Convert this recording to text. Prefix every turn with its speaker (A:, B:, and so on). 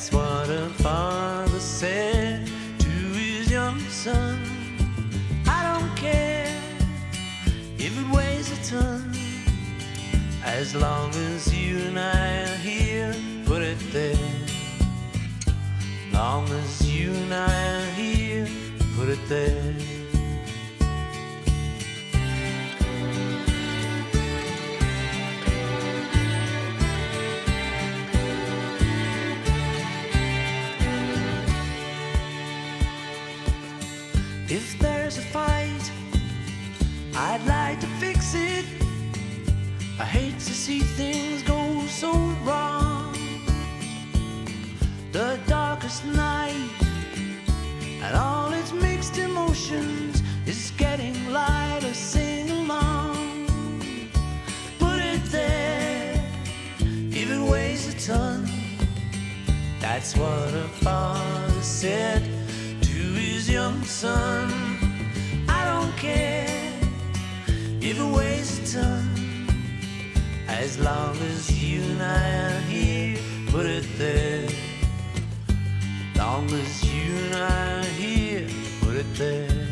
A: That's what a father said to his young son. I don't care if it weighs a ton, as long as you and I are here, put it there. Long as you and I are here, put it there. If there's a fight, I'd like to fix it. I hate to see things go so wrong. The darkest night and all its mixed emotions is getting lighter, sing along. Put it there, if it weighs a ton. That's what a father said to his young son. I don't care if it weighs a ton, as long as you and I are here, put it there. Long as you and I are here, put it there.